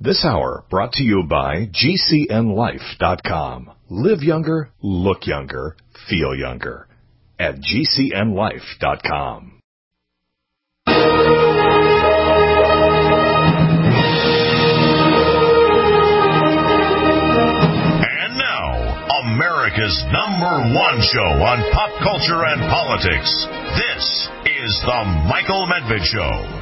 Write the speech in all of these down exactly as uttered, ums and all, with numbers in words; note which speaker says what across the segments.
Speaker 1: This hour brought to you by G C N life dot com. Live younger, look younger, feel younger at G C N life dot com.
Speaker 2: And now, America's number one show on pop culture and politics. This is The Michael Medved Show.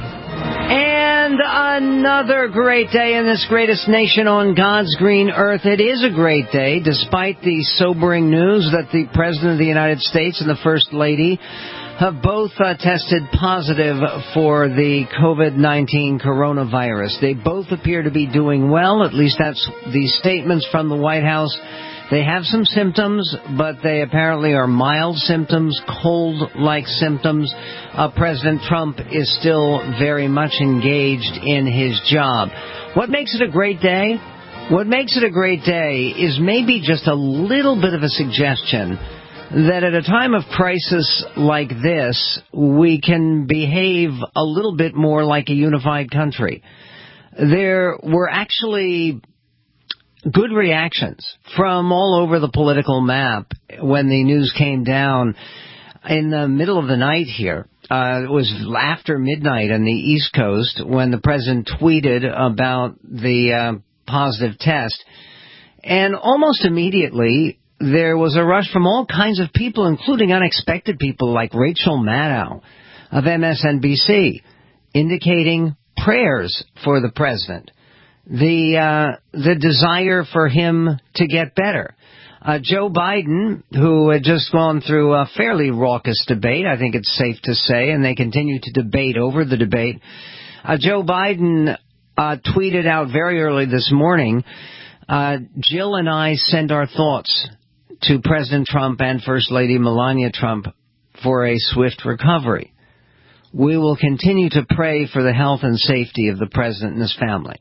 Speaker 3: And another great day in this greatest nation on God's green earth. It is a great day, despite the sobering news that the President of the United States and the First Lady have both uh, tested positive for the COVID nineteen coronavirus. They both appear to be doing well. At least that's the statements from the White House. They have some symptoms, but they apparently are mild symptoms, cold-like symptoms. Uh, President Trump is still very much engaged in his job. What makes it a great day? What makes it a great day is maybe just a little bit of a suggestion that at a time of crisis like this, we can behave a little bit more like a unified country. There were actually good reactions from all over the political map when the news came down in the middle of the night here. Uh, it was after midnight on the East Coast when the president tweeted about the uh, positive test. And almost immediately, there was a rush from all kinds of people, including unexpected people like Rachel Maddow of M S N B C, indicating prayers for the president. The uh, the desire for him to get better. Uh, Joe Biden, who had just gone through a fairly raucous debate, I think it's safe to say, and they continue to debate over the debate. Uh, Joe Biden uh, tweeted out very early this morning, uh, Jill and I send our thoughts to President Trump and First Lady Melania Trump for a swift recovery. We will continue to pray for the health and safety of the president and his family.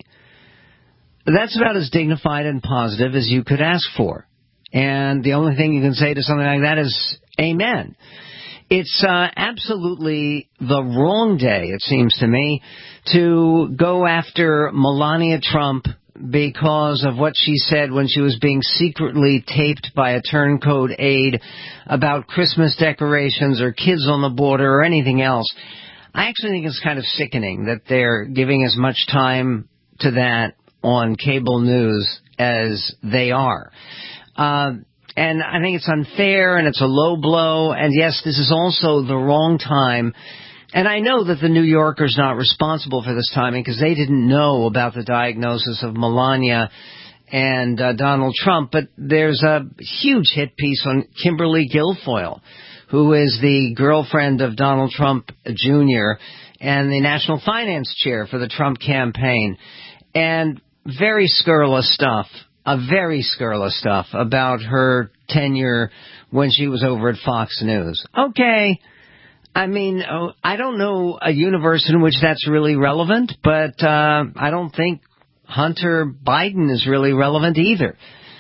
Speaker 3: That's about as dignified and positive as you could ask for. And the only thing you can say to something like that is amen. It's uh, absolutely the wrong day, it seems to me, to go after Melania Trump because of what she said when she was being secretly taped by a turncoat aide about Christmas decorations or kids on the border or anything else. I actually think it's kind of sickening that they're giving as much time to that on cable news as they are. Uh, and I think it's unfair and it's a low blow. And yes, this is also the wrong time. And I know that the New Yorker's not responsible for this timing because they didn't know about the diagnosis of Melania and uh, Donald Trump. But there's a huge hit piece on Kimberly Guilfoyle, who is the girlfriend of Donald Trump Junior and the national finance chair for the Trump campaign. And very scurrilous stuff, a very scurrilous stuff about her tenure when she was over at Fox News. Okay, I mean, I don't know a universe in which that's really relevant, but uh, I don't think Hunter Biden is really relevant either.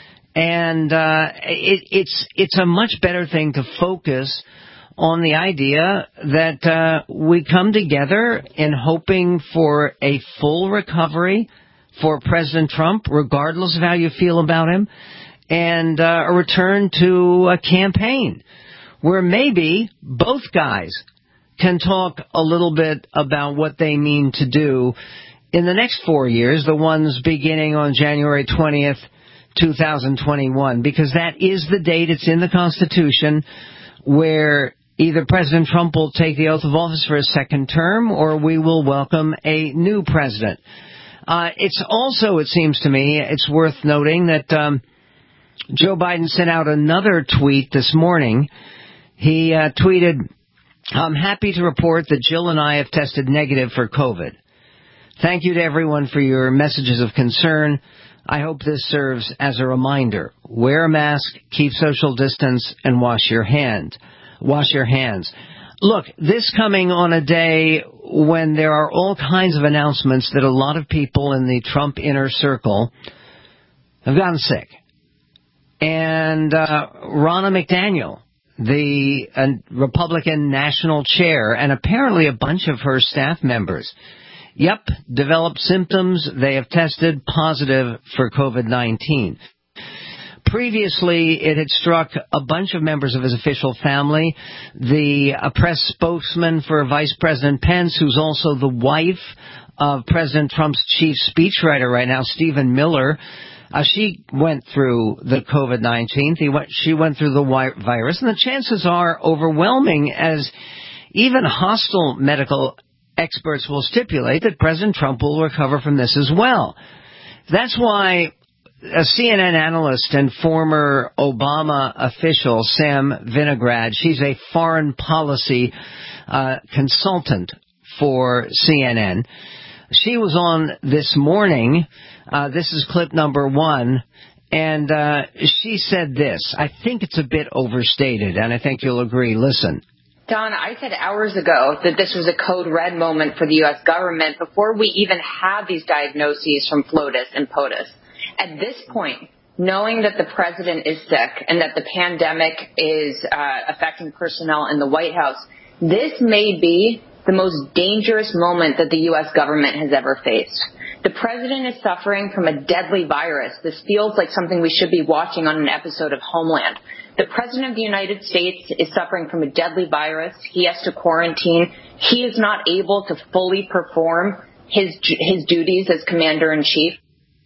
Speaker 3: And uh, it, it's it's a much better thing to focus on the idea that uh, we come together in hoping for a full recovery for President Trump, regardless of how you feel about him, and uh, a return to a campaign where maybe both guys can talk a little bit about what they mean to do in the next four years, the ones beginning on January twentieth, two thousand twenty-one, because that is the date, it's in the Constitution, where either President Trump will take the oath of office for a second term or we will welcome a new president. Uh, it's also, it seems to me, it's worth noting that um, Joe Biden sent out another tweet this morning. He uh, tweeted, I'm happy to report that Jill and I have tested negative for COVID. Thank you to everyone for your messages of concern. I hope this serves as a reminder. Wear a mask, keep social distance, and wash your hand. Wash your hands. Look, this coming on a day when there are all kinds of announcements that a lot of people in the Trump inner circle have gotten sick. And uh, Ronna McDaniel, the uh, Republican national chair, and apparently a bunch of her staff members, yep, developed symptoms. They have tested positive for COVID nineteen. Previously, it had struck a bunch of members of his official family. The uh, press spokesman for Vice President Pence, who's also the wife of President Trump's chief speechwriter right now, Stephen Miller, uh, she went through the COVID nineteen. She went through the virus, and the chances are overwhelming, as even hostile medical experts will stipulate, that President Trump will recover from this as well. That's why a C N N analyst and former Obama official, Sam Vinograd, she's a foreign policy uh, consultant for C N N. She was on this morning. Uh, this is clip number one. And uh, she said this. I think it's a bit overstated, and I think you'll agree. Listen.
Speaker 4: Don, I said hours ago that this was a code red moment for the U S government before we even had these diagnoses from FLOTUS and POTUS. At this point, knowing that the president is sick and that the pandemic is uh, affecting personnel in the White House, this may be the most dangerous moment that the U S government has ever faced. The president is suffering from a deadly virus. This feels like something we should be watching on an episode of Homeland. The president of the United States is suffering from a deadly virus. He has to quarantine. He is not able to fully perform his his duties as commander-in-chief.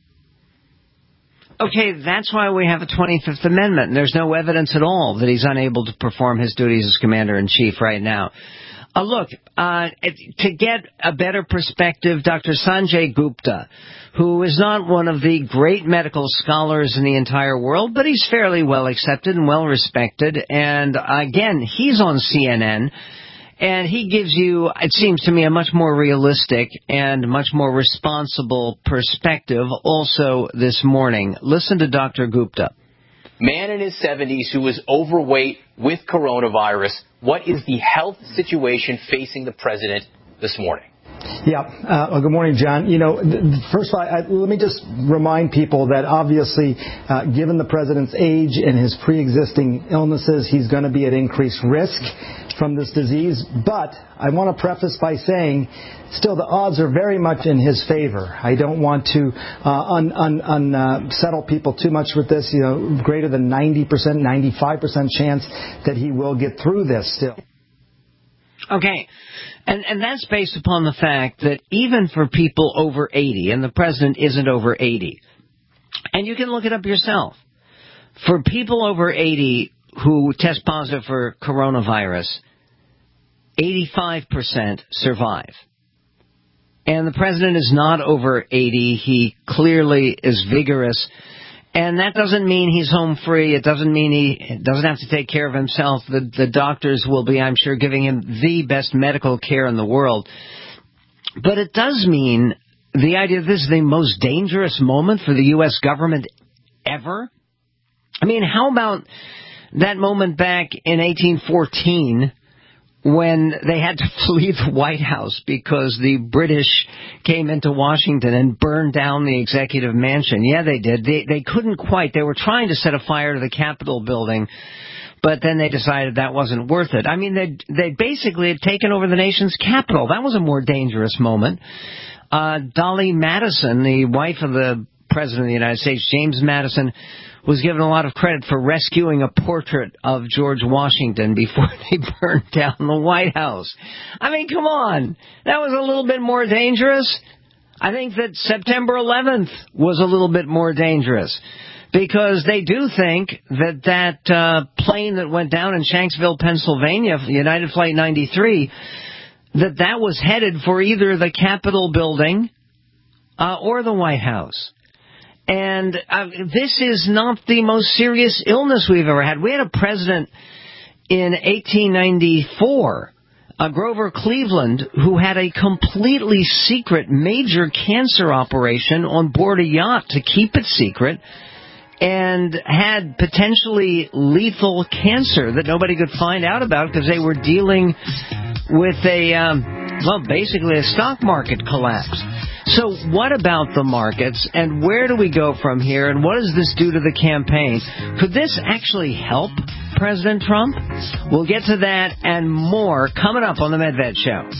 Speaker 3: Okay, that's why we have a twenty-fifth Amendment. There's no evidence at all that he's unable to perform his duties as commander-in-chief right now. Uh, look, uh, to get a better perspective, Doctor Sanjay Gupta, who is not one of the great medical scholars in the entire world, but he's fairly well accepted and well respected. And again, he's on C N N. And he gives you, it seems to me, a much more realistic and much more responsible perspective also this morning. Listen to Doctor Gupta.
Speaker 5: Man in his seventies who is overweight with coronavirus. What is the health situation facing the president this morning?
Speaker 6: Yeah. Uh, well, good morning, John. You know, first of all, I, let me just remind people that obviously, uh, given the president's age and his pre-existing illnesses, he's going to be at increased risk from this disease. But I want to preface by saying, still, the odds are very much in his favor. I don't want to uh, un, un, un, uh, settle people too much with this. You know, greater than ninety percent, ninety-five percent chance that he will get through this still.
Speaker 3: Okay, and and that's based upon the fact that even for people over eighty, and the president isn't over eighty, and you can look it up yourself, for people over eighty who test positive for coronavirus, eighty-five percent survive. And the president is not over eighty. He clearly is vigorous. And that doesn't mean he's home free. It doesn't mean he doesn't have to take care of himself. The, the doctors will be, I'm sure, giving him the best medical care in the world. But it does mean the idea that this is the most dangerous moment for the U S government ever. I mean, how about that moment back in eighteen fourteen when they had to flee the White House because the British came into Washington and burned down the executive mansion? Yeah, they did. They they couldn't quite. They were trying to set a fire to the Capitol building, but then they decided that wasn't worth it. I mean, they they basically had taken over the nation's capital. That was a more dangerous moment. Uh, Dolly Madison, the wife of the President of the United States, James Madison, was given a lot of credit for rescuing a portrait of George Washington before they burned down the White House. I mean, come on. That was a little bit more dangerous. I think that September eleventh was a little bit more dangerous because they do think that that uh, plane that went down in Shanksville, Pennsylvania, United Flight ninety-three, that that was headed for either the Capitol building uh, or the White House. And uh, this is not the most serious illness we've ever had. We had a president in eighteen ninety-four, uh, Grover Cleveland, who had a completely secret major cancer operation on board a yacht to keep it secret and had potentially lethal cancer that nobody could find out about because they were dealing with a, um, well, basically a stock market collapse. So what about the markets, and where do we go from here, and what does this do to the campaign? Could this actually help President Trump? We'll get to that and more coming up on the Medved Show.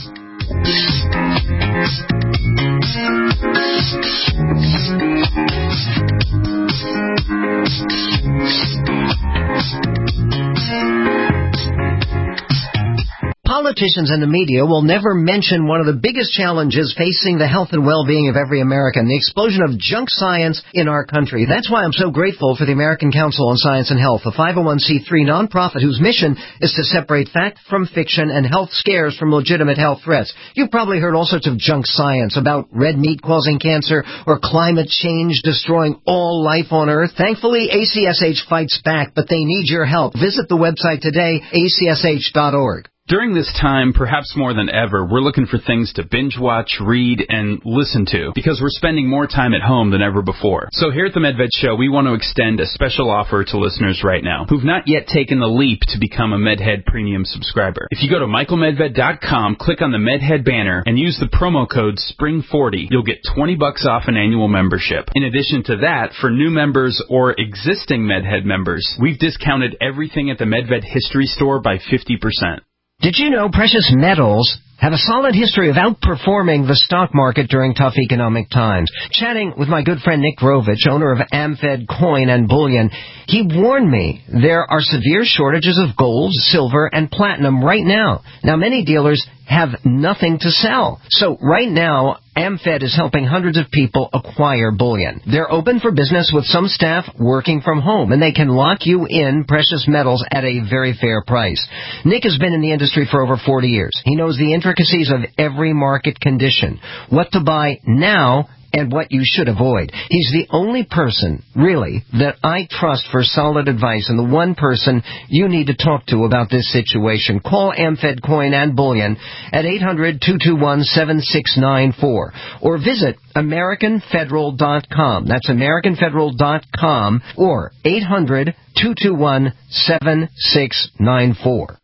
Speaker 3: Politicians and the media will never mention one of the biggest challenges facing the health and well-being of every American, the explosion of junk science in our country. That's why I'm so grateful for the American Council on Science and Health, a five oh one c three nonprofit whose mission is to separate fact from fiction and health scares from legitimate health threats. You've probably heard all sorts of junk science about red meat causing cancer or climate change destroying all life on Earth. Thankfully, A C S H fights back, but they need your help. Visit the website today, A C S H dot org.
Speaker 7: During this time, perhaps more than ever, we're looking for things to binge watch, read, and listen to because we're spending more time at home than ever before. So here at the MedVed Show, we want to extend a special offer to listeners right now who've not yet taken the leap to become a MedHead Premium subscriber. If you go to Michael Medved dot com, click on the MedHead banner, and use the promo code spring forty, you'll get twenty bucks off an annual membership. In addition to that, for new members or existing MedHead members, we've discounted everything at the MedVed History Store by fifty percent.
Speaker 3: Did you know precious metals have a solid history of outperforming the stock market during tough economic times? Chatting with my good friend Nick Grovich, owner of AmFed Coin and Bullion, he warned me there are severe shortages of gold, silver, and platinum right now. Now, many dealers have nothing to sell. So right now, AmFed is helping hundreds of people acquire bullion. They're open for business with some staff working from home, and they can lock you in precious metals at a very fair price. Nick has been in the industry for over forty years. He knows the intricacies of every market condition, what to buy now, and what you should avoid. He's the only person, really, that I trust for solid advice and the one person you need to talk to about this situation. Call AmFed Coin and Bullion at eight hundred, two two one, seven six nine four or visit American Federal dot com. That's American Federal dot com or eight hundred, two two one, seven six nine four.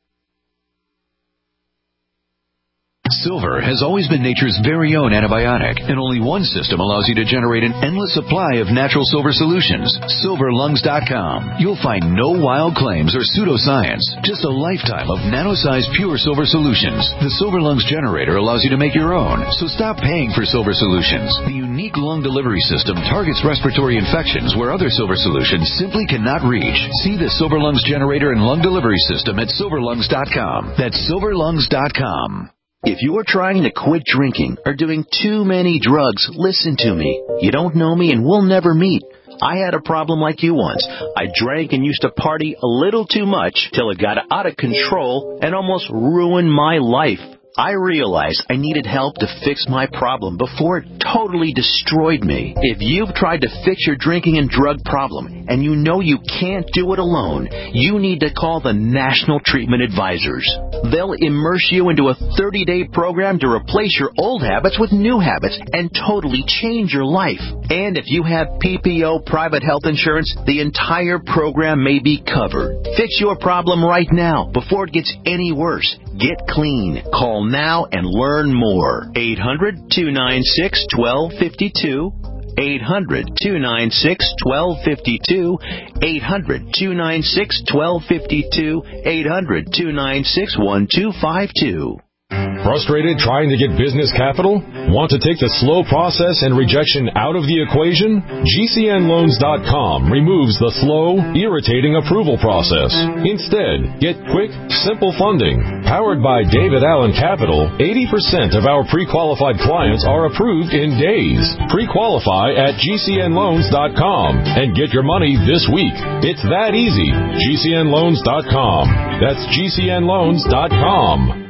Speaker 8: Silver has always been nature's very own antibiotic, and only one system allows you to generate an endless supply of natural silver solutions. Silver Lungs dot com. You'll find no wild claims or pseudoscience, just a lifetime of nano-sized pure silver solutions. The Silver Lungs generator allows you to make your own, so stop paying for silver solutions. The unique lung delivery system targets respiratory infections where other silver solutions simply cannot reach. See the Silver Lungs generator and lung delivery system at Silver Lungs dot com. That's Silver Lungs dot com.
Speaker 9: If you're trying to quit drinking or doing too many drugs, listen to me. You don't know me and we'll never meet. I had a problem like you once. I drank and used to party a little too much till it got out of control and almost ruined my life. I realized I needed help to fix my problem before it totally destroyed me. If you've tried to fix your drinking and drug problem and you know you can't do it alone, you need to call the National Treatment Advisors. They'll immerse you into a thirty-day program to replace your old habits with new habits and totally change your life. And if you have P P O private health insurance, the entire program may be covered. Fix your problem right now before it gets any worse. Get clean. Call now and learn more. eight hundred, two nine six, one two five two. eight hundred, two nine six, one two five two. eight hundred, two nine six, one two five two. eight hundred, two nine six, one two five two.
Speaker 10: Frustrated trying to get business capital? Want to take the slow process and rejection out of the equation? G C N Loans dot com removes the slow, irritating approval process. Instead, get quick, simple funding. Powered by David Allen Capital, eighty percent of our pre-qualified clients are approved in days. Pre-qualify at G C N Loans dot com and get your money this week. It's that easy. G C N Loans dot com. That's G C N Loans dot com.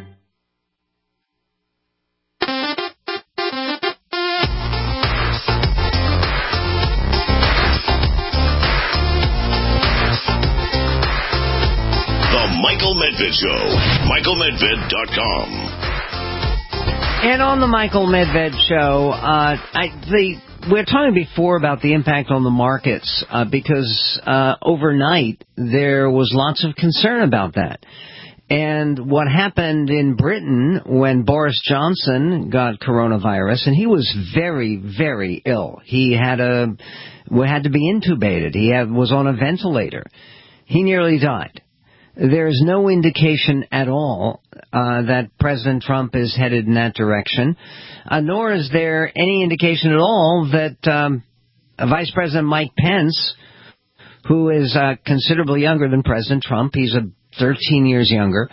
Speaker 2: Michael Medved Show. Michael Medved dot com.
Speaker 3: And on the Michael Medved Show, uh, I, the, we were talking before about the impact on the markets uh, because uh, overnight there was lots of concern about that. And what happened in Britain when Boris Johnson got coronavirus, and he was very, very ill. He had a had to be intubated. He had, was on a ventilator. He nearly died. There's no indication at all uh, that President Trump is headed in that direction, uh, nor is there any indication at all that um, Vice President Mike Pence, who is uh, considerably younger than President Trump, he's a thirteen years younger,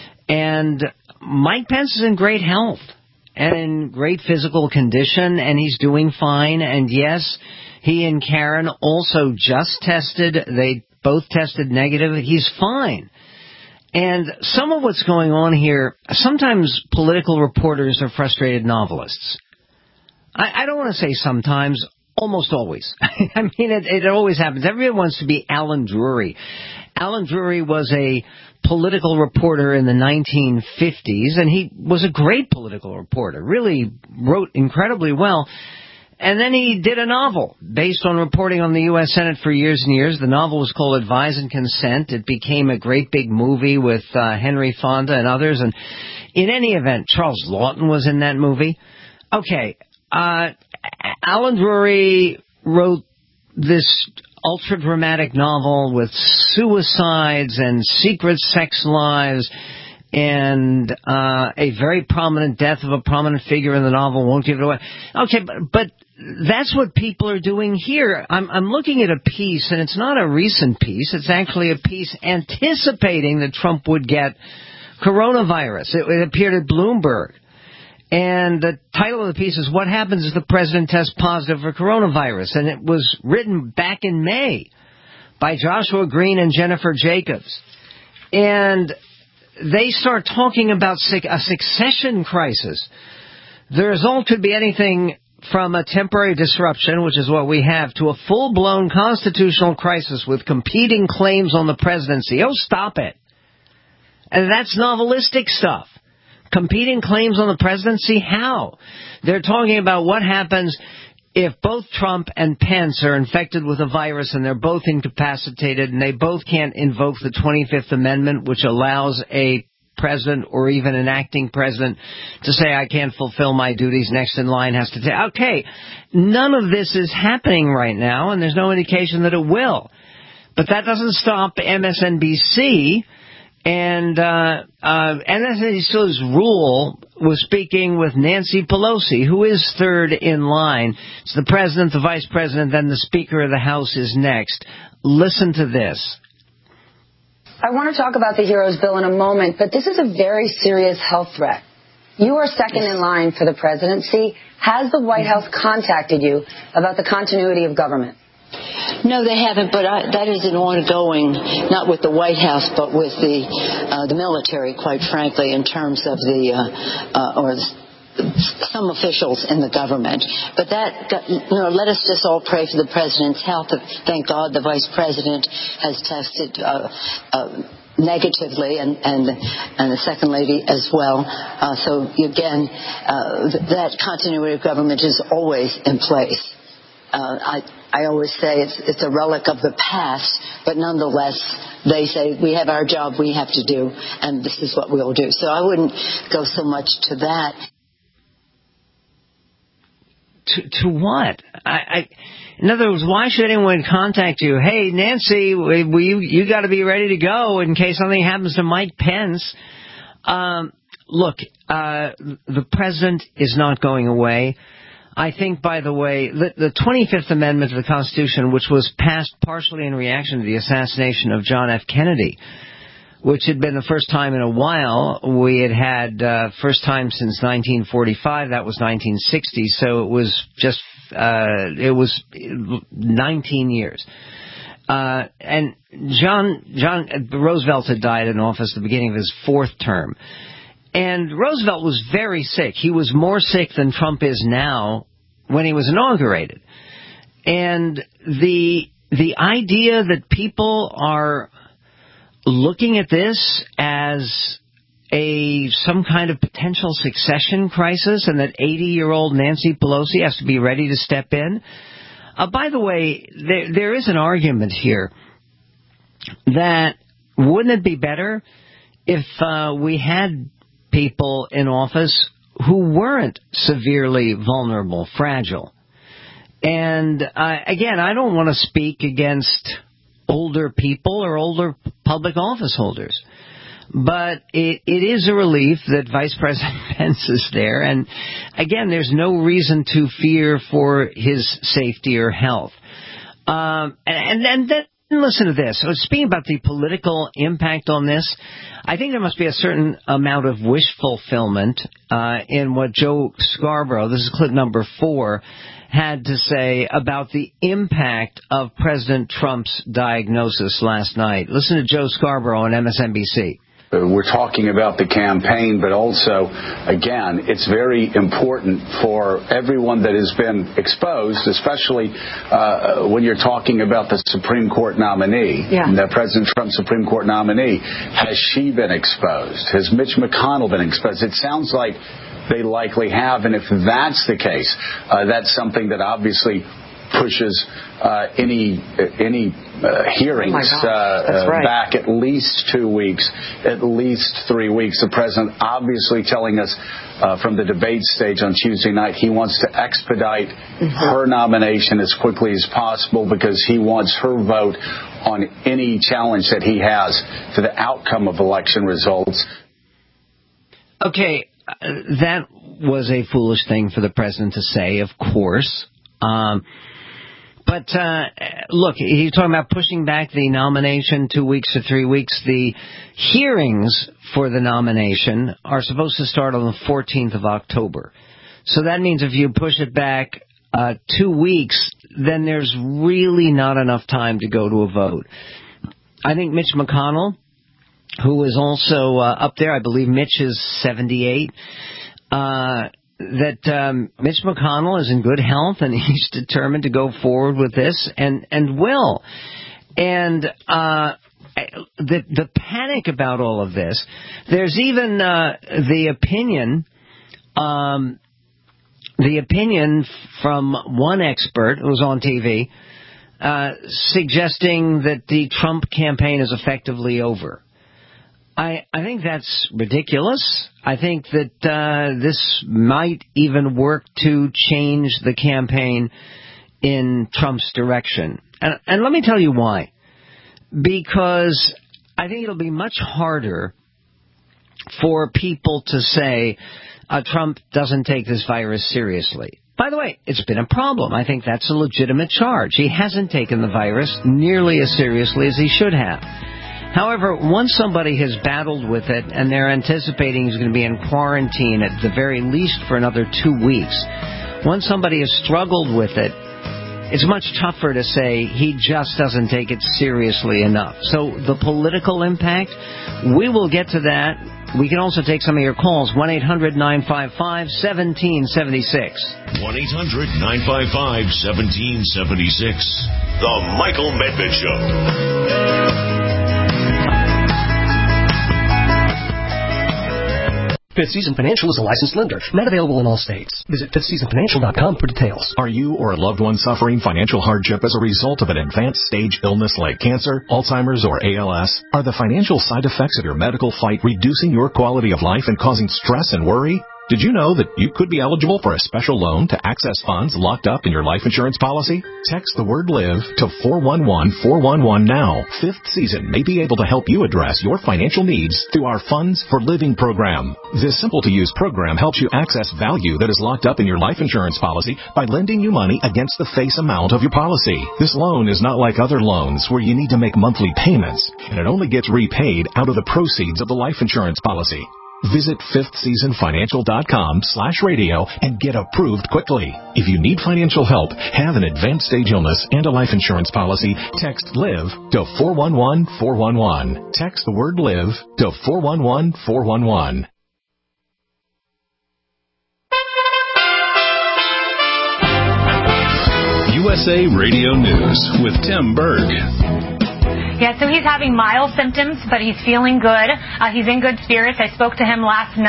Speaker 3: and Mike Pence is in great health and in great physical condition, and he's doing fine. And yes, he and Karen also just tested. They both tested negative. He's fine. And some of what's going on here, sometimes political reporters are frustrated novelists. I, I don't want to say sometimes, almost always. I mean, it, it always happens. Everyone wants to be Alan Drury. Alan Drury was a political reporter in the nineteen fifties, and he was a great political reporter, really wrote incredibly well. And then he did a novel based on reporting on the U S Senate for years and years. The novel was called Advise and Consent. It became a great big movie with uh, Henry Fonda and others. And in any event, Charles Lawton was in that movie. Okay, uh, Alan Drury wrote this ultra-dramatic novel with suicides and secret sex lives and uh, a very prominent death of a prominent figure in the novel. Won't give it away. Okay, but, but that's what people are doing here. I'm, I'm looking at a piece, and it's not a recent piece. It's actually a piece anticipating that Trump would get coronavirus. It, it appeared at Bloomberg. And the title of the piece is, What Happens if the President Tests Positive for Coronavirus? And it was written back in May by Joshua Green and Jennifer Jacobs. And they start talking about a succession crisis. The result could be anything from a temporary disruption, which is what we have, to a full-blown constitutional crisis with competing claims on the presidency. Oh, stop it. And that's novelistic stuff. Competing claims on the presidency? How? They're talking about what happens if both Trump and Pence are infected with a virus and they're both incapacitated and they both can't invoke the twenty-fifth Amendment, which allows a president or even an acting president to say, I can't fulfill my duties, next in line has to take. Okay, none of this is happening right now, and there's no indication that it will. But that doesn't stop M S N B C. And uh, uh, M S N B C's Rule was speaking with Nancy Pelosi, who is third in line. It's the president, the vice president, then the Speaker of the House is next. Listen to this.
Speaker 11: I want to talk about the Heroes Bill in a moment, but this is a very serious health threat. You are second in line for the presidency. Has the White House contacted you about the continuity of government?
Speaker 12: No, they haven't, but I, that is an ongoing, not with the White House, but with the uh, the military, quite frankly, in terms of the, uh, uh, or the, some officials in the government. But that, you know, let us just all pray for the president's health. Thank God the vice president has tested uh, uh, negatively, and, and and the second lady as well. Uh, so, again, uh, that continuity of government is always in place. Uh, I, I always say it's, it's a relic of the past, but nonetheless, they say we have our job we have to do, and this is what we'll do. So I wouldn't go so much to that.
Speaker 3: To, to what? I, I, in other words, why should anyone contact you? Hey, Nancy, we, we, you, you got to be ready to go in case something happens to Mike Pence. Um, look, uh, the president is not going away. I think, by the way, the, the twenty-fifth Amendment of the Constitution, which was passed partially in reaction to the assassination of John F. Kennedy, which had been the first time in a while. We had had uh, first time since nineteen forty-five. That was nineteen sixty. So it was just uh, it was nineteen years. Uh, and John John Roosevelt had died in office at the beginning of his fourth term. And Roosevelt was very sick. He was more sick than Trump is now when he was inaugurated. And the the idea that people are looking at this as a some kind of potential succession crisis and that eighty-year-old Nancy Pelosi has to be ready to step in. Uh, by the way, there, there is an argument here that wouldn't it be better if uh, we had people in office who weren't severely vulnerable, fragile. And uh, again, I don't want to speak against older people or older public office holders. But it, it is a relief that Vice President Pence is there. And again, there's no reason to fear for his safety or health. Um, and, and then listen to this. So speaking about the political impact on this, I think there must be a certain amount of wish fulfillment uh, in what Joe Scarborough, this is clip number four, had to say about the impact of President Trump's diagnosis last night. Listen to Joe Scarborough on M S N B C.
Speaker 13: We're talking about the campaign, but also, again, it's very important for everyone that has been exposed, especially uh, when you're talking about the Supreme Court nominee, yeah. the President Trump Supreme Court nominee. Has she been exposed? Has Mitch McConnell been exposed? It sounds like they likely have, and if that's the case, uh, that's something that obviously pushes uh, any any uh, hearings
Speaker 11: oh
Speaker 13: uh,
Speaker 11: right.
Speaker 13: back at least two weeks, at least three weeks. The president obviously telling us uh, from the debate stage on Tuesday night he wants to expedite mm-hmm. her nomination as quickly as possible because he wants her vote on any challenge that he has to the outcome of election results.
Speaker 3: Okay, uh, that was a foolish thing for the president to say, of course. Um, But, uh, look, he's talking about pushing back the nomination two weeks to three weeks. The hearings for the nomination are supposed to start on the fourteenth of October. So that means if you push it back uh, two weeks, then there's really not enough time to go to a vote. I think Mitch McConnell, who is also uh, up there, I believe Mitch is seventy-eight, uh that um, Mitch McConnell is in good health and he's determined to go forward with this and, and will. And uh, the the panic about all of this, there's even uh, the opinion, um, the opinion from one expert who was on T V uh, suggesting that the Trump campaign is effectively over. I, I think that's ridiculous. I think that uh, this might even work to change the campaign in Trump's direction. And, and let me tell you why. Because I think it'll be much harder for people to say uh, Trump doesn't take this virus seriously. By the way, it's been a problem. I think that's a legitimate charge. He hasn't taken the virus nearly as seriously as he should have. However, once somebody has battled with it and they're anticipating he's going to be in quarantine at the very least for another two weeks, once somebody has struggled with it, it's much tougher to say he just doesn't take it seriously enough. So the political impact, we will get to that. We can also take some of your calls, one eight hundred nine five five one seven seven six.
Speaker 2: one eight hundred nine five five one seven seven six. The Michael Medved Show.
Speaker 14: Fifth Season Financial is a licensed lender, not available in all states. Visit fifth season financial dot com for details.
Speaker 1: Are you or a loved one suffering financial hardship as a result of an advanced stage illness like cancer, Alzheimer's, or A L S? Are the financial side effects of your medical fight reducing your quality of life and causing stress and worry? Did you know that you could be eligible for a special loan to access funds locked up in your life insurance policy? Text the word LIVE to four one one four one one now. Fifth Season may be able to help you address your financial needs through our Funds for Living program. This simple-to-use program helps you access value that is locked up in your life insurance policy by lending you money against the face amount of your policy. This loan is not like other loans where you need to make monthly payments, and it only gets repaid out of the proceeds of the life insurance policy. Visit fifth season financial dot com slash radio and get approved quickly. If you need financial help, have an advanced stage illness, and a life insurance policy, text LIVE to four one one four one one. Text the word LIVE to four one one four one one.
Speaker 2: U S A Radio News with Tim Berg.
Speaker 15: Yeah, so he's having mild symptoms, but he's feeling good. Uh, he's in good spirits. I spoke to him last night.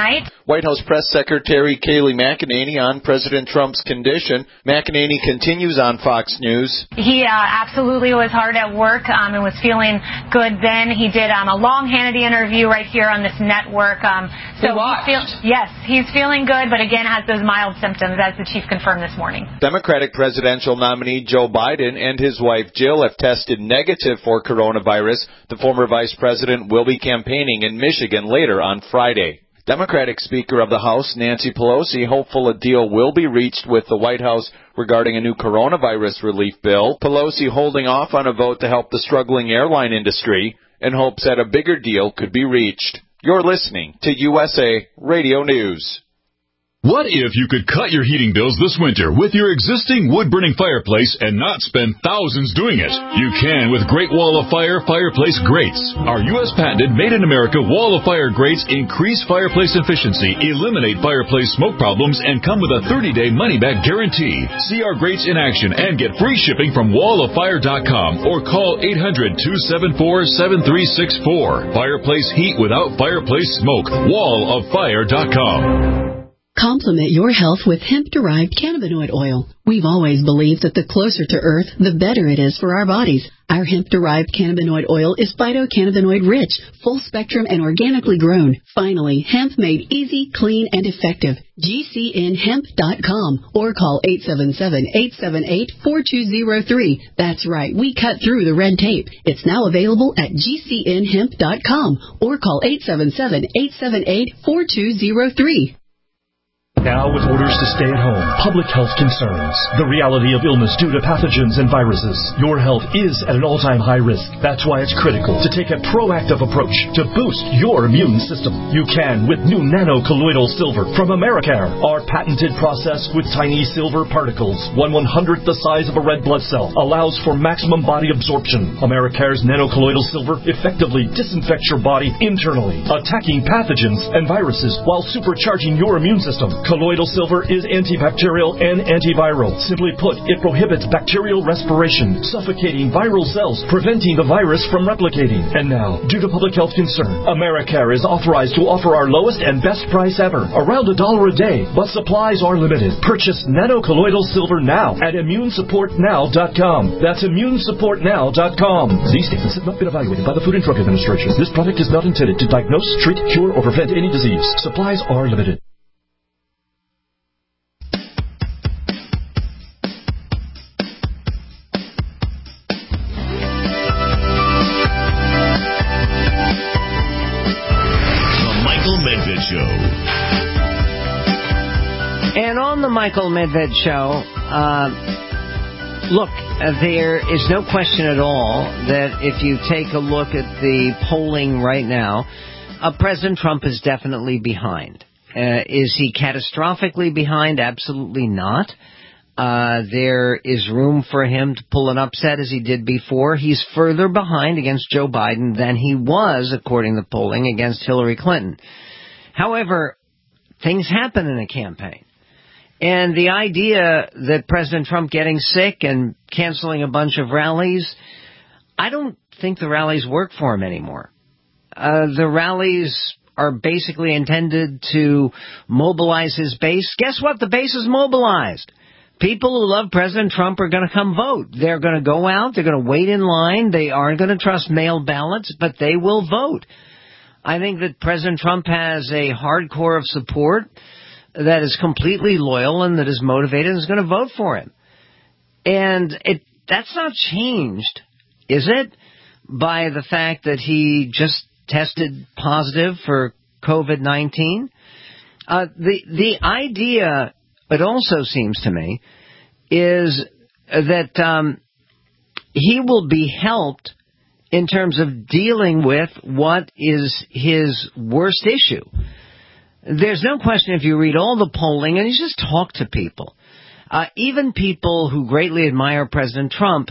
Speaker 16: White House Press Secretary Kayleigh McEnany on President Trump's condition. McEnany continues on Fox News.
Speaker 15: He uh, absolutely was hard at work um, and was feeling good then. He did um, a long Hannity interview right here on this network. Um, so he feel, yes, he's feeling good, but again has those mild symptoms, as the chief confirmed this morning.
Speaker 16: Democratic presidential nominee Joe Biden and his wife Jill have tested negative for coronavirus. The former vice president will be campaigning in Michigan later on Friday. Democratic Speaker of the House Nancy Pelosi hopeful a deal will be reached with the White House regarding a new coronavirus relief bill. Pelosi holding off on a vote to help the struggling airline industry and hopes that a bigger deal could be reached. You're listening to U S A Radio News.
Speaker 10: What if you could cut your heating bills this winter with your existing wood-burning fireplace and not spend thousands doing it? You can with Great Wall of Fire Fireplace Grates. Our U S patented made-in-America Wall of Fire grates increase fireplace efficiency, eliminate fireplace smoke problems, and come with a thirty-day money-back guarantee. See our grates in action and get free shipping from wall of fire dot com or call eight hundred, two seven four, seven three six four. Fireplace heat without fireplace smoke. wall of fire dot com.
Speaker 17: Complement your health with hemp-derived cannabinoid oil. We've always believed that the closer to Earth, the better it is for our bodies. Our hemp-derived cannabinoid oil is phytocannabinoid-rich, full-spectrum, and organically grown. Finally, hemp made easy, clean, and effective. G C N hemp dot com or call eight seven seven, eight seven eight, four two zero three. That's right, we cut through the red tape. It's now available at G C N hemp dot com or call eight seven seven, eight seven eight, four two zero three.
Speaker 18: Now with orders to stay at home, public health concerns, the reality of illness due to pathogens and viruses, your health is at an all-time high risk. That's why it's critical to take a proactive approach to boost your immune system. You can with new nano-colloidal silver from Americare. Our patented process with tiny silver particles, one one-hundredth the size of a red blood cell, allows for maximum body absorption. Americare's nano-colloidal silver effectively disinfects your body internally, attacking pathogens and viruses while supercharging your immune system. Colloidal silver is antibacterial and antiviral. Simply put, it prohibits bacterial respiration, suffocating viral cells, preventing the virus from replicating. And now, due to public health concern, Americare is authorized to offer our lowest and best price ever, around a dollar a day, but supplies are limited. Purchase nano-colloidal silver now at immune support now dot com. That's immune support now dot com. These statements have not been evaluated by the Food and Drug Administration. This product is not intended to diagnose, treat, cure, or prevent any disease. Supplies are limited.
Speaker 3: And on the Michael Medved Show, uh, look, uh, there is no question at all that if you take a look at the polling right now, uh, President Trump is definitely behind. Uh, is he catastrophically behind? Absolutely not. Uh, there is room for him to pull an upset as he did before. He's further behind against Joe Biden than he was, according to polling, against Hillary Clinton. However, things happen in a campaign. And the idea that President Trump getting sick and canceling a bunch of rallies, I don't think the rallies work for him anymore. Uh, the rallies are basically intended to mobilize his base. Guess what? The base is mobilized. People who love President Trump are going to come vote. They're going to go out. They're going to wait in line. They aren't going to trust mail ballots, but they will vote. I think that President Trump has a hard core of support that is completely loyal and that is motivated and is going to vote for him. And it that's not changed, is it, by the fact that he just tested positive for COVID nineteen? Uh, the the idea, it also seems to me, is that um, he will be helped in terms of dealing with what is his worst issue. There's no question if you read all the polling and you just talk to people, uh, even people who greatly admire President Trump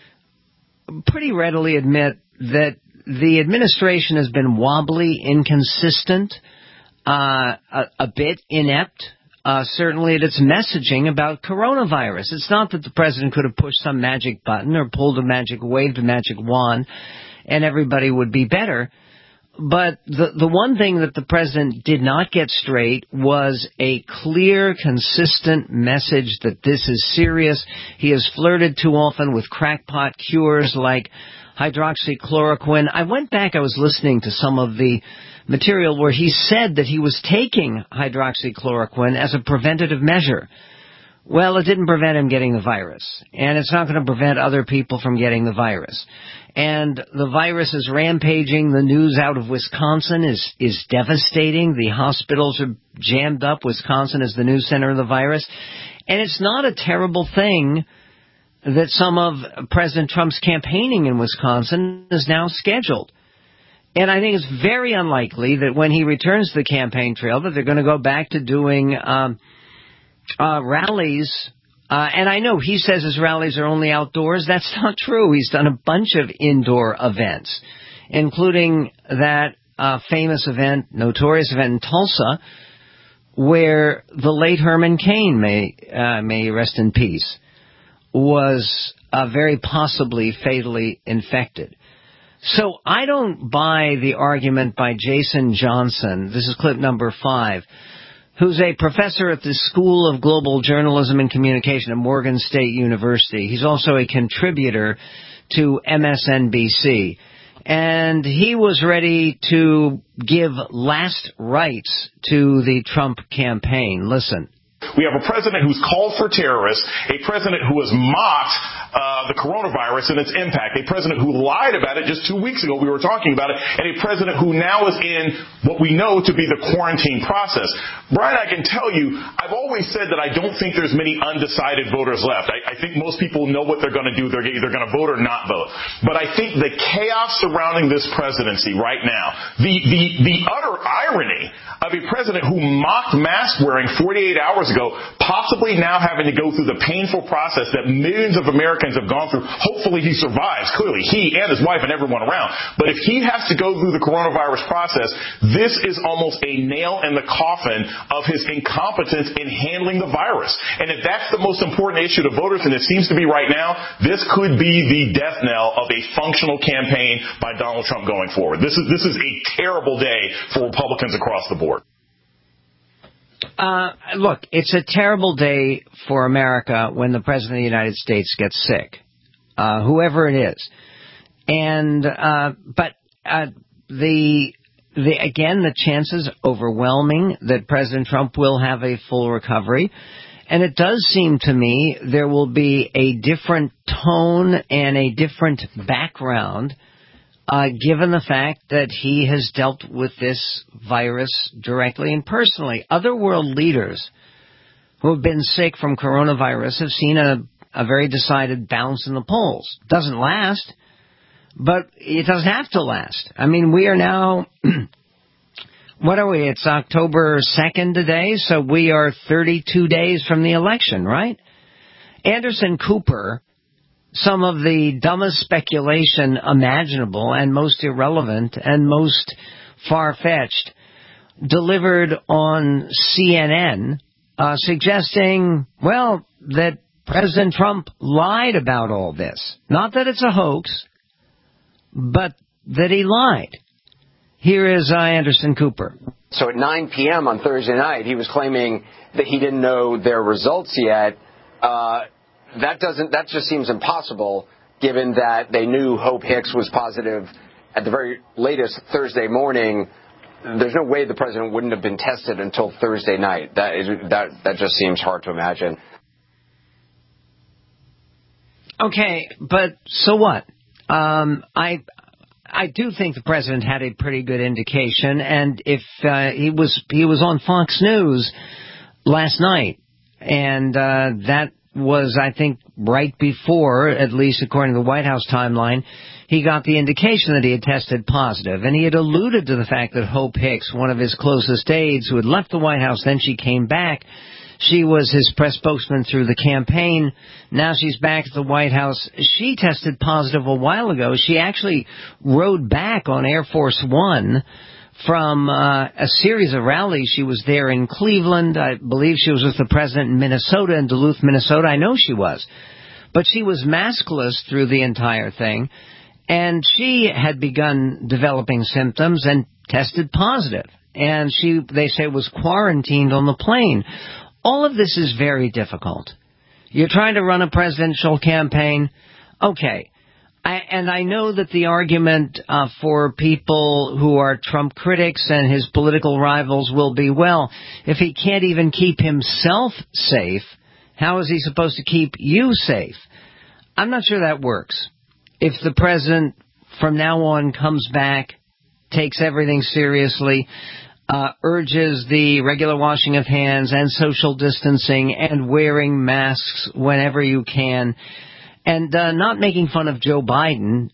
Speaker 3: pretty readily admit that the administration has been wobbly, inconsistent, uh, a, a bit inept, uh, certainly at its messaging about coronavirus. It's not that the president could have pushed some magic button or pulled a magic, waved a magic wand and everybody would be better. but the the one thing that the president did not get straight was a clear, consistent message that this is serious. He has flirted too often with crackpot cures like hydroxychloroquine. I went back, I was listening to some of the material where he said that he was taking hydroxychloroquine as a preventative measure. Well, it didn't prevent him getting the virus, and it's not going to prevent other people from getting the virus. And the virus is rampaging. The news out of Wisconsin is, is devastating. The hospitals are jammed up. Wisconsin is the news center of the virus. And it's not a terrible thing that some of President Trump's campaigning in Wisconsin is now scheduled. And I think it's very unlikely that when he returns to the campaign trail that they're going to go back to doing um, uh, rallies. Uh, and I know he says his rallies are only outdoors. That's not true. He's done a bunch of indoor events, including that uh, famous event, notorious event in Tulsa, where the late Herman Cain, may, uh, may rest in peace, was uh, very possibly fatally infected. So I don't buy the argument by Jason Johnson, this is clip number five, who's a professor at the School of Global Journalism and Communication at Morgan State University. He's also a contributor to M S N B C. And he was ready to give last rites to the Trump campaign. Listen.
Speaker 19: We have a president who's called for terrorists, a president who has mocked uh, the coronavirus and its impact, a president who lied about it just two weeks ago, we were talking about it, and a president who now is in what we know to be the quarantine process. Brian, I can tell you, I've always said that I don't think there's many undecided voters left. I, I think most people know what they're going to do. They're either going to vote or not vote. But I think the chaos surrounding this presidency right now, the, the, the utter irony of a president who mocked mask wearing forty-eight hours ago, possibly now having to go through the painful process that millions of Americans have gone through. Hopefully he survives, clearly, he and his wife and everyone around. But if he has to go through the coronavirus process, this is almost a nail in the coffin of his incompetence in handling the virus. And if that's the most important issue to voters, and it seems to be right now, this could be the death knell of a functional campaign by Donald Trump going forward. This is, this is a terrible day for Republicans across the board.
Speaker 3: Uh, look, it's a terrible day for America when the President of the United States gets sick, uh, whoever it is. And, uh, but, uh, the, the, again, the chances overwhelming that President Trump will have a full recovery. And it does seem to me there will be a different tone and a different background Uh, given the fact that he has dealt with this virus directly and personally. Other world leaders who have been sick from coronavirus have seen a, a very decided bounce in the polls. Doesn't last, but it doesn't have to last. I mean, we are now, what are we, it's October second today, so we are thirty-two days from the election, right? Anderson Cooper, some of the dumbest speculation imaginable and most irrelevant and most far-fetched, delivered on C N N, uh, suggesting, well, that President Trump lied about all this. Not that it's a hoax, but that he lied. Here is uh, Anderson Cooper.
Speaker 20: So at nine p.m. on Thursday night, he was claiming that he didn't know their results yet. Uh, That doesn't. That just seems impossible, given that they knew Hope Hicks was positive at the very latest Thursday morning. There's no way the president wouldn't have been tested until Thursday night. That is that. That just seems hard to imagine.
Speaker 3: Okay, but so what? Um, I I do think the president had a pretty good indication, and if uh, he was he was on Fox News last night, and uh, that. was, I think, right before, at least according to the White House timeline, he got the indication that he had tested positive. And he had alluded to the fact that Hope Hicks, one of his closest aides who had left the White House, then she came back. She was his press spokesman through the campaign. Now she's back at the White House. She tested positive a while ago. She actually rode back on Air Force One from uh, a series of rallies. She was there in Cleveland. I believe she was with the president in Minnesota, in Duluth, Minnesota. I know she was. But she was maskless through the entire thing. And she had begun developing symptoms and tested positive. And she, they say, was quarantined on the plane. All of this is very difficult. You're trying to run a presidential campaign. Okay. I, and I know that the argument uh, for people who are Trump critics and his political rivals will be, well, if he can't even keep himself safe, how is he supposed to keep you safe? I'm not sure that works. If the president from now on comes back, takes everything seriously, uh, urges the regular washing of hands and social distancing and wearing masks whenever you can, and uh, not making fun of Joe Biden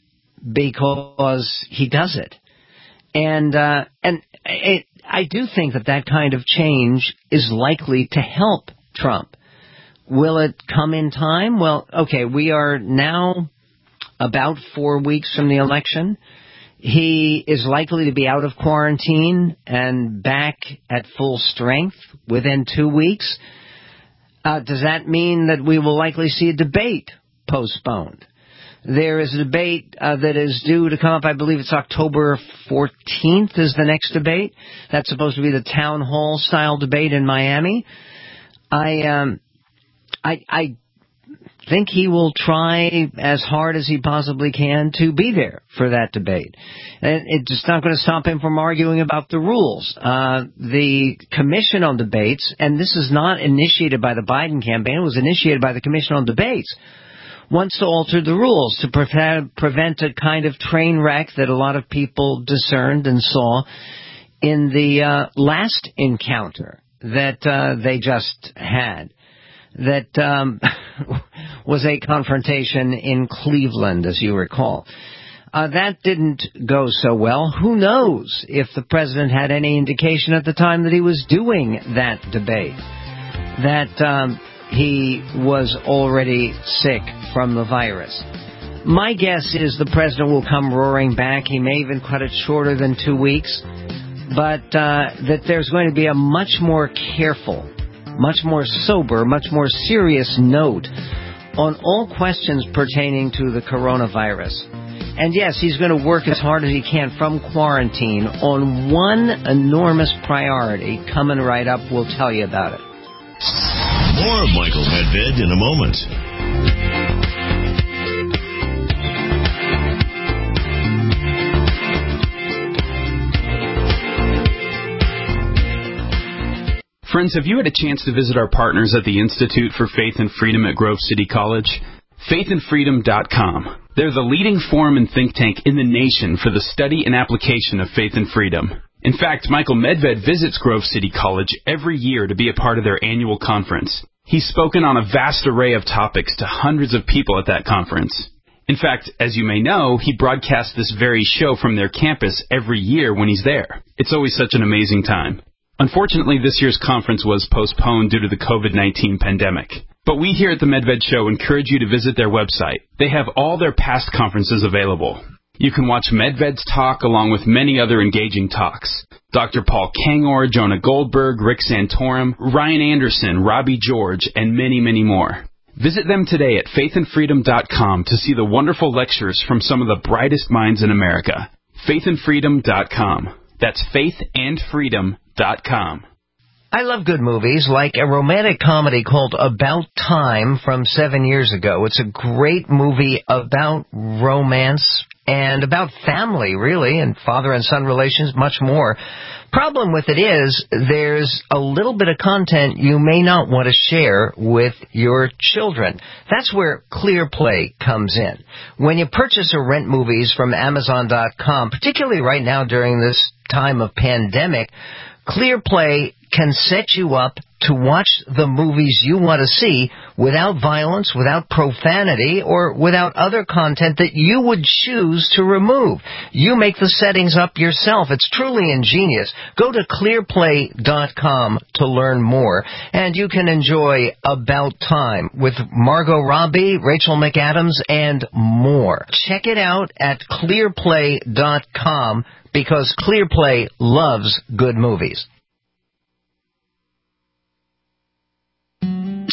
Speaker 3: because he does it. And uh, and it, I do think that that kind of change is likely to help Trump. Will it come in time? Well, okay, we are now about four weeks from the election. He is likely to be out of quarantine and back at full strength within two weeks. Uh, does that mean that we will likely see a debate postponed? There is a debate uh, that is due to come up. I believe it's October fourteenth is the next debate. That's supposed to be the town hall style debate in Miami. I um, I, I think he will try as hard as he possibly can to be there for that debate. And it's not going to stop him from arguing about the rules. Uh, the Commission on Debates, and this is not initiated by the Biden campaign, it was initiated by the Commission on Debates, wants to alter the rules to pre- prevent a kind of train wreck that a lot of people discerned and saw in the uh, last encounter that uh, they just had. That um, was a confrontation in Cleveland, as you recall. Uh, that didn't go so well. Who knows if the president had any indication at the time that he was doing that debate that um, he was already sick from the virus. My guess is the president will come roaring back. He may even cut it shorter than two weeks. But uh, that there's going to be a much more careful, much more sober, much more serious note on all questions pertaining to the coronavirus. And yes, he's going to work as hard as he can from quarantine on one enormous priority coming right up. We'll tell you about it.
Speaker 2: More of Michael Medved in a moment.
Speaker 7: Friends, have you had a chance to visit our partners at the Institute for Faith and Freedom at Grove City College? faith and freedom dot com. They're the leading forum and think tank in the nation for the study and application of faith and freedom. In fact, Michael Medved visits Grove City College every year to be a part of their annual conference. He's spoken on a vast array of topics to hundreds of people at that conference. In fact, as you may know, he broadcasts this very show from their campus every year when he's there. It's always such an amazing time. Unfortunately, this year's conference was postponed due to the covid nineteen pandemic. But we here at the Medved Show encourage you to visit their website. They have all their past conferences available. You can watch Medved's talk along with many other engaging talks. Doctor Paul Kangor, Jonah Goldberg, Rick Santorum, Ryan Anderson, Robbie George, and many, many more. Visit them today at faith and freedom dot com to see the wonderful lectures from some of the brightest minds in America. faith and freedom dot com. That's faith and freedom dot com.
Speaker 3: I love good movies, like a romantic comedy called About Time from seven years ago. It's a great movie about romance and about family, really, and father and son relations, much more. Problem with it is there's a little bit of content you may not want to share with your children. That's where ClearPlay comes in. When you purchase or rent movies from Amazon dot com, particularly right now during this time of pandemic, ClearPlay can set you up to watch the movies you want to see without violence, without profanity, or without other content that you would choose to remove. You make the settings up yourself. It's truly ingenious. Go to clear play dot com to learn more, and you can enjoy About Time with Margot Robbie, Rachel McAdams, and more. Check it out at clear play dot com because ClearPlay loves good movies.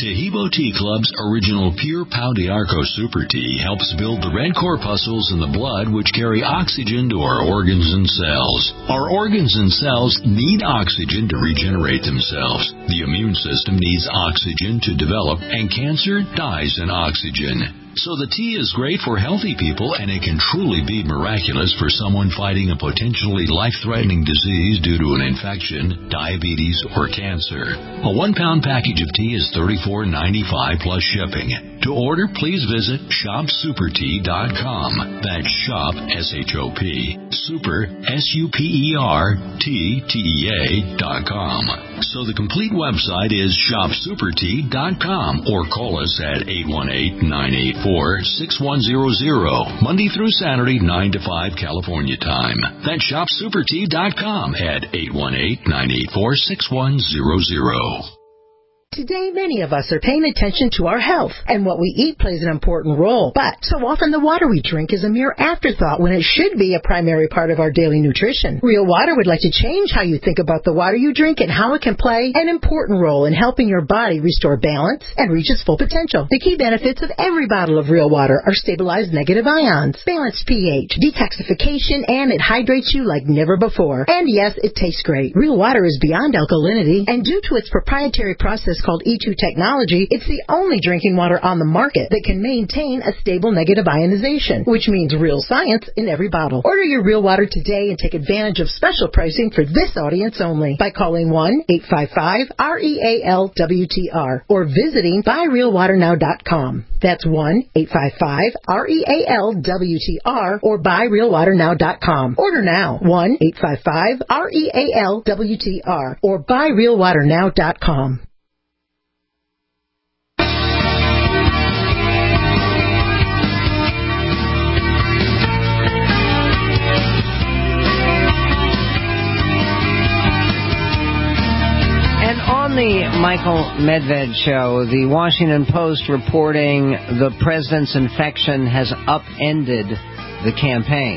Speaker 21: Tahibo Tea Club's original Pure Pau d'Arco Super Tea helps build the red corpuscles in the blood which carry oxygen to our organs and cells. Our organs and cells need oxygen to regenerate themselves. The immune system needs oxygen to develop, and cancer dies in oxygen. So the tea is great for healthy people, and it can truly be miraculous for someone fighting a potentially life-threatening disease due to an infection, diabetes, or cancer. A one-pound package of tea is thirty-four ninety-five plus shipping. To order, please visit shop super tea dot com. That's shop, S H O P, super, S U P E R, T, T E A dot com. So the complete website is shop super tea dot com, or call us at eight one eight, nine eight four, six one zero zero, Monday through Saturday, nine to five California time. That's shop super tea dot com at eight one eight, nine eight four, six one zero zero.
Speaker 22: Today, many of us are paying attention to our health, and what we eat plays an important role. But so often the water we drink is a mere afterthought when it should be a primary part of our daily nutrition. Real Water would like to change how you think about the water you drink and how it can play an important role in helping your body restore balance and reach its full potential. The key benefits of every bottle of Real Water are stabilized negative ions, balanced pH, detoxification, and it hydrates you like never before. And yes, it tastes great. Real Water is beyond alkalinity, and due to its proprietary process called E two technology, it's the only drinking water on the market that can maintain a stable negative ionization, which means real science in every bottle. Order your Real Water today and take advantage of special pricing for this audience only by calling one eight five five, R E A L W T R or visiting buy real water now dot com. That's one eight five five, R E A L W T R or buy real water now dot com. Order now, one eight five five, R E A L W T R or buy real water now dot com.
Speaker 3: On the Michael Medved show, the Washington Post reporting the president's infection has upended the campaign.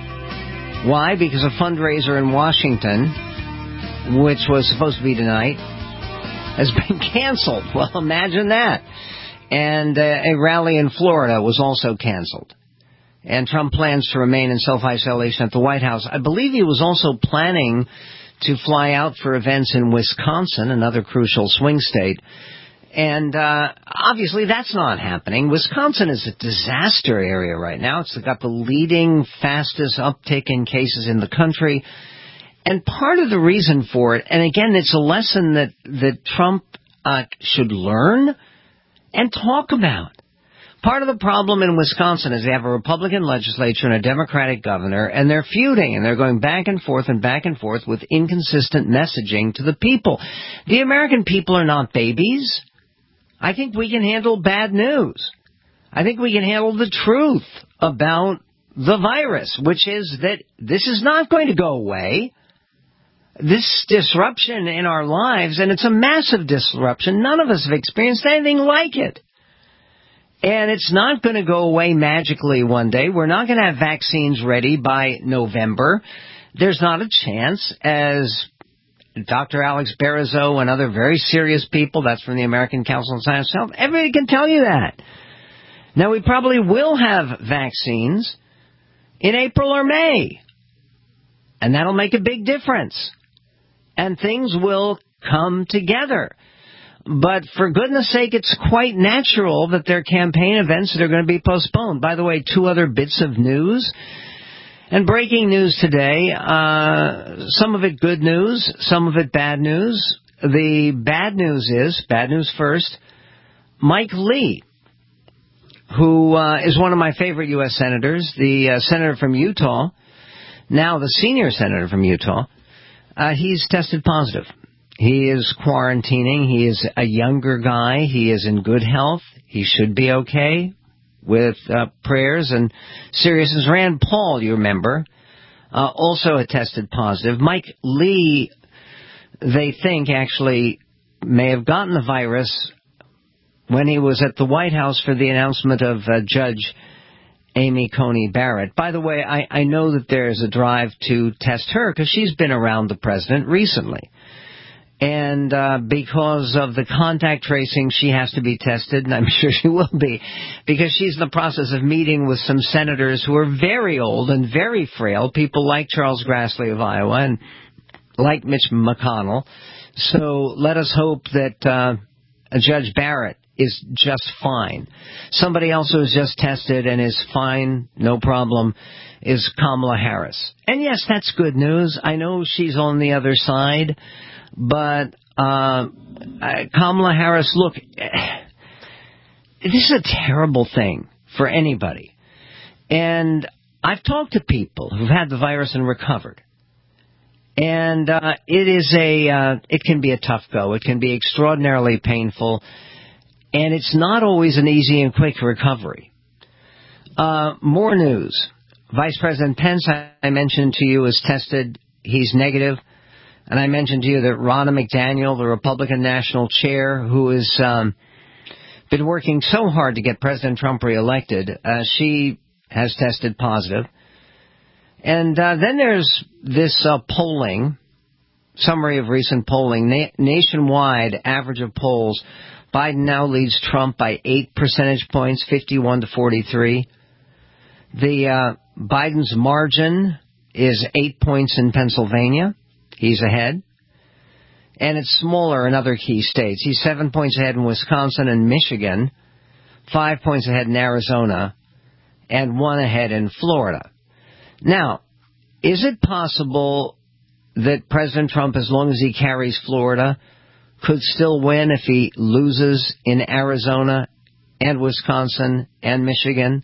Speaker 3: Why? Because a fundraiser in Washington, which was supposed to be tonight, has been canceled. Well, imagine that. And uh, a rally in Florida was also canceled. And Trump plans to remain in self-isolation at the White House. I believe he was also planning to fly out for events in Wisconsin, another crucial swing state. And uh, obviously that's not happening. Wisconsin is a disaster area right now. It's got the leading, fastest uptick in cases in the country. And part of the reason for it, and again, it's a lesson that, that Trump uh, should learn and talk about. Part of the problem in Wisconsin is they have a Republican legislature and a Democratic governor, and they're feuding, and they're going back and forth and back and forth with inconsistent messaging to the people. The American people are not babies. I think we can handle bad news. I think we can handle the truth about the virus, which is that this is not going to go away. This disruption in our lives, and it's a massive disruption. None of us have experienced anything like it. And it's not going to go away magically one day. We're not going to have vaccines ready by November. There's not a chance, as Doctor Alex Barizo and other very serious people, that's from the American Council on Science and Health, everybody can tell you that. Now, we probably will have vaccines in April or May, and that'll make a big difference. And things will come together. But for goodness sake, it's quite natural that there are campaign events that are going to be postponed. By the way, two other bits of news. And breaking news today, uh, some of it good news, some of it bad news. The bad news is, bad news first, Mike Lee, who uh, is one of my favorite U S senators, the uh, senator from Utah, now the senior senator from Utah, uh, he's tested positive. He is quarantining. He is a younger guy. He is in good health. He should be okay with uh, prayers and seriousness. Rand Paul, you remember, uh, also had tested positive. Mike Lee, they think, actually may have gotten the virus when he was at the White House for the announcement of uh, Judge Amy Coney Barrett. By the way, I, I know that there is a drive to test her because she's been around the president recently. And uh, because of the contact tracing, she has to be tested, and I'm sure she will be, because she's in the process of meeting with some senators who are very old and very frail, people like Charles Grassley of Iowa and like Mitch McConnell. So let us hope that uh, Judge Barrett is just fine. Somebody else who's just tested and is fine, no problem, is Kamala Harris. And yes, that's good news. I know she's on the other side. But uh, Kamala Harris, look, this is a terrible thing for anybody. And I've talked to people who've had the virus and recovered. And uh, it is a, uh, it can be a tough go. It can be extraordinarily painful. And it's not always an easy and quick recovery. Uh, more news. Vice President Pence, I mentioned to you, is tested. He's negative. And I mentioned to you that Ronna McDaniel, the Republican National Chair, who has um, been working so hard to get President Trump reelected, uh, she has tested positive. And uh, then there's this uh, polling, summary of recent polling, Na- nationwide average of polls. Biden now leads Trump by eight percentage points, fifty-one to forty-three. The uh, Biden's margin is eight points in Pennsylvania. He's ahead. And it's smaller in other key states. He's seven points ahead in Wisconsin and Michigan, five points ahead in Arizona, and one ahead in Florida. Now, is it possible that President Trump, as long as he carries Florida, could still win if he loses in Arizona and Wisconsin and Michigan?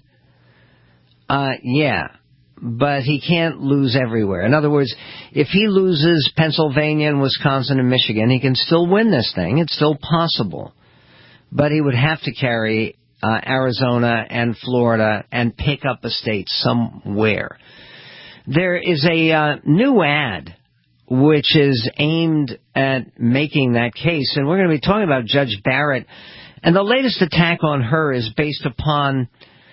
Speaker 3: Uh, yeah. But he can't lose everywhere. In other words, if he loses Pennsylvania and Wisconsin and Michigan, he can still win this thing. It's still possible. But he would have to carry uh, Arizona and Florida and pick up a state somewhere. There is a uh, new ad which is aimed at making that case, and we're going to be talking about Judge Barrett. And the latest attack on her is based upon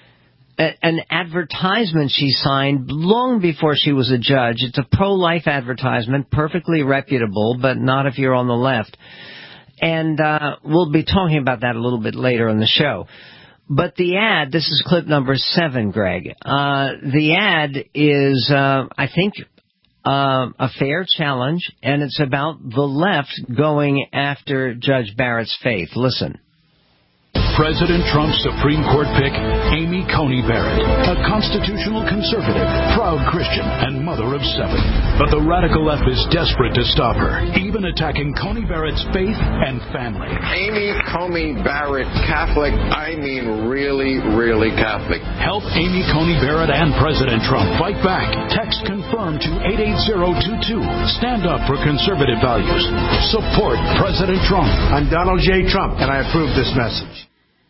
Speaker 3: an advertisement she signed long before she was a judge. It's a pro-life advertisement, perfectly reputable, but not if you're on the left. And uh, we'll be talking about that a little bit later in the show. But the ad, this is clip number seven, Greg. Uh, the ad is, uh, I think, uh, a fair challenge, and it's about the left going after Judge Barrett's faith. Listen.
Speaker 4: President Trump's Supreme Court pick, Amy Coney Barrett, a constitutional conservative, proud Christian, and mother of seven. But the radical left is desperate to stop her, even attacking Coney Barrett's faith and family.
Speaker 5: Amy Coney Barrett, Catholic, I mean really, really Catholic.
Speaker 4: Help Amy Coney Barrett and President Trump fight back. Text CONFIRM to eight eight zero two two. Stand up for conservative values. Support President Trump.
Speaker 23: I'm Donald J. Trump, and I approve this message.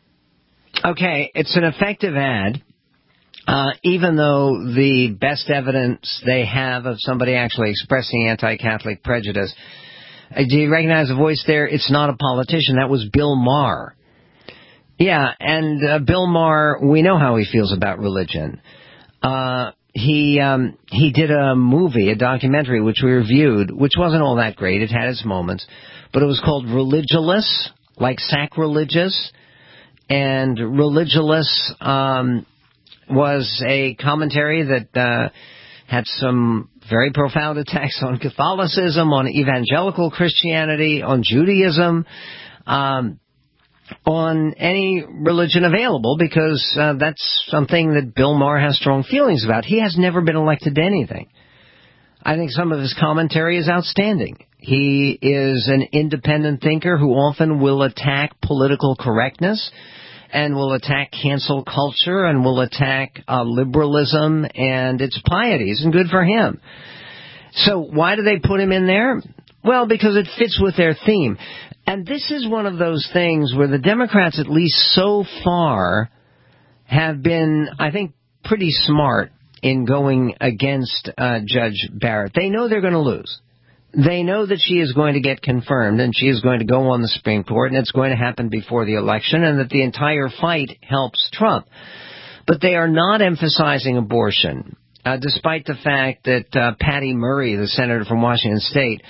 Speaker 3: Okay, it's an effective ad, uh, even though the best evidence they have of somebody actually expressing anti-Catholic prejudice. Uh, do you recognize the voice there? It's not a politician. That was Bill Maher. Yeah, and uh, Bill Maher, we know how he feels about religion. Uh, he um, he did a movie, a documentary, which we reviewed, which wasn't all that great. It had its moments. But it was called Religulous, like sacrilegious. And Religulous um, was a commentary that uh, had some very profound attacks on Catholicism, on evangelical Christianity, on Judaism, um, on any religion available, because uh, that's something that Bill Maher has strong feelings about. He has never been elected to anything. I think some of his commentary is outstanding. He is an independent thinker who often will attack political correctness and will attack cancel culture and will attack uh, liberalism and its pieties, and good for him. So why do they put him in there? Well, because it fits with their theme. And this is one of those things where the Democrats, at least so far, have been, I think, pretty smart in going against uh, Judge Barrett. They know they're going to lose. They know that she is going to get confirmed and she is going to go on the Supreme Court and it's going to happen before the election and that the entire fight helps Trump. But they are not emphasizing abortion, uh, despite the fact that uh, Patty Murray, the senator from Washington State,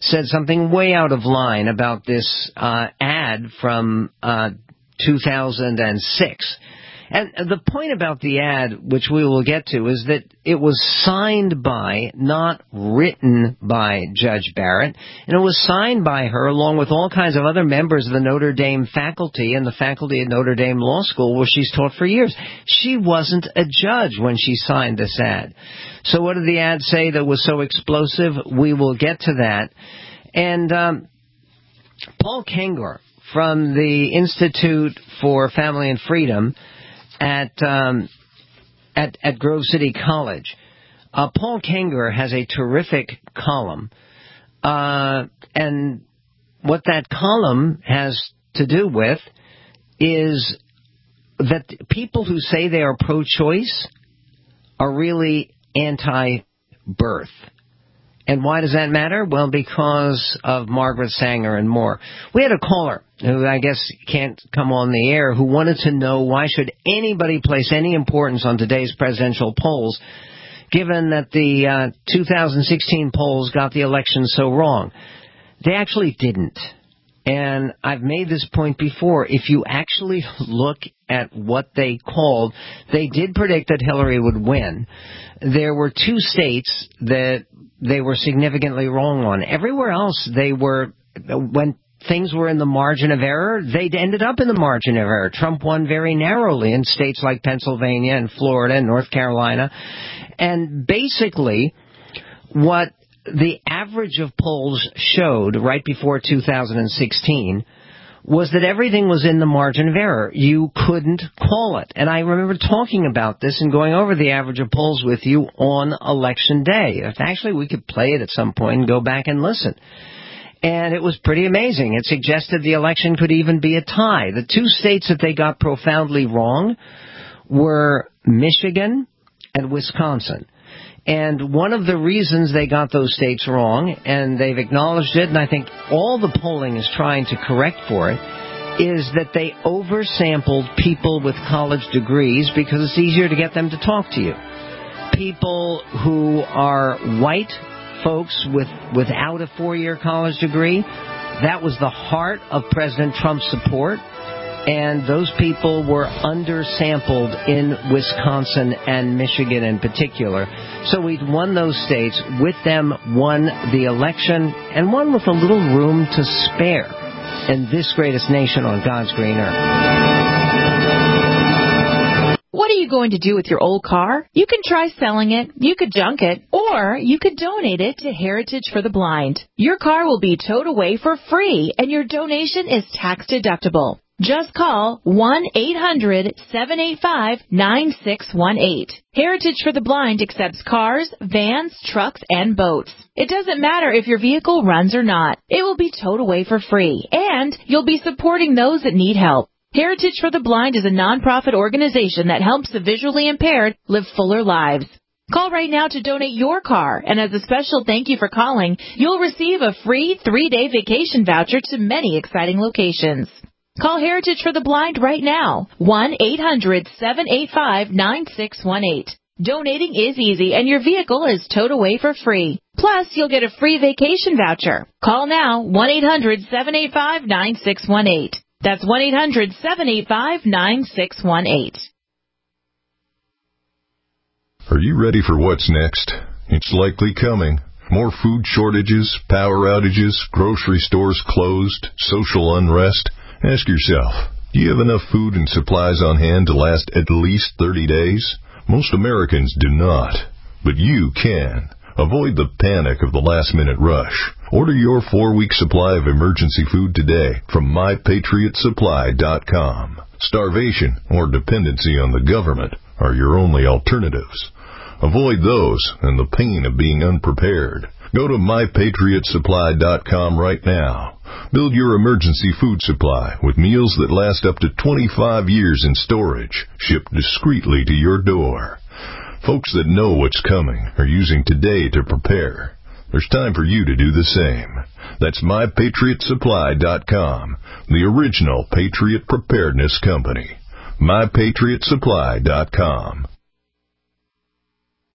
Speaker 3: said something way out of line about this uh, ad from uh, two thousand six. And the point about the ad, which we will get to, is that it was signed by, not written by Judge Barrett, and it was signed by her along with all kinds of other members of the Notre Dame faculty and the faculty at Notre Dame Law School, where she's taught for years. She wasn't a judge when she signed this ad. So what did the ad say that was so explosive? We will get to that. And um, Paul Kengor from the Institute for Family and Freedom at um, at, at Grove City College. Uh, Paul Kengor has a terrific column, uh, and what that column has to do with is that people who say they are pro-choice are really anti-birth. And why does that matter? Well, because of Margaret Sanger and more. We had a caller who I guess can't come on the air who wanted to know why should anybody place any importance on today's presidential polls, given that the uh, two thousand sixteen polls got the election so wrong. They actually didn't. And I've made this point before. If you actually look at what they called, they did predict that Hillary would win. There were two states that they were significantly wrong on. Everywhere else, they were, when things were in the margin of error, they ended up in the margin of error. Trump won very narrowly in states like Pennsylvania and Florida and North Carolina. And basically, what the average of polls showed right before two thousand sixteen was that everything was in the margin of error. You couldn't call it. And I remember talking about this and going over the average of polls with you on Election Day. Actually, we could play it at some point and go back and listen. And it was pretty amazing. It suggested the election could even be a tie. The two states that they got profoundly wrong were Michigan and Wisconsin. And one of the reasons they got those states wrong, and they've acknowledged it, and I think all the polling is trying to correct for it, is that they oversampled people with college degrees because it's easier to get them to talk to you. People who are white folks with without a four-year college degree, that was the heart of President Trump's support. And those people were undersampled in Wisconsin and Michigan in particular. So we'd won those states, with them won the election, and won with a little room to spare in this greatest nation on God's green earth.
Speaker 6: What are you going to do with your old car? You can try selling it, you could junk it, or you could donate it to Heritage for the Blind. Your car will be towed away for free, and your donation is tax deductible. Just call one eight hundred seven eight five nine six one eight. Heritage for the Blind accepts cars, vans, trucks, and boats. It doesn't matter if your vehicle runs or not. It will be towed away for free, and you'll be supporting those that need help. Heritage for the Blind is a nonprofit organization that helps the visually impaired live fuller lives. Call right now to donate your car, and as a special thank you for calling, you'll receive a free three-day vacation voucher to many exciting locations. Call Heritage for the Blind right now, one eight hundred seven eight five nine six one eight. Donating is easy, and your vehicle is towed away for free. Plus, you'll get a free vacation voucher. Call now, one eight hundred seven eight five nine six one eight. That's one eight hundred seven eight five nine six one eight.
Speaker 8: Are you ready for what's next? It's likely coming. More food shortages, power outages, grocery stores closed, social unrest. Ask yourself, do you have enough food and supplies on hand to last at least thirty days? Most Americans do not, but you can. Avoid the panic of the last-minute rush. Order your four-week supply of emergency food today from my patriot supply dot com. Starvation or dependency on the government are your only alternatives. Avoid those and the pain of being unprepared. Go to my patriot supply dot com right now. Build your emergency food supply with meals that last up to twenty-five years in storage, shipped discreetly to your door. Folks that know what's coming are using today to prepare. There's time for you to do the same. That's my patriot supply dot com, the original Patriot Preparedness Company. my patriot supply dot com.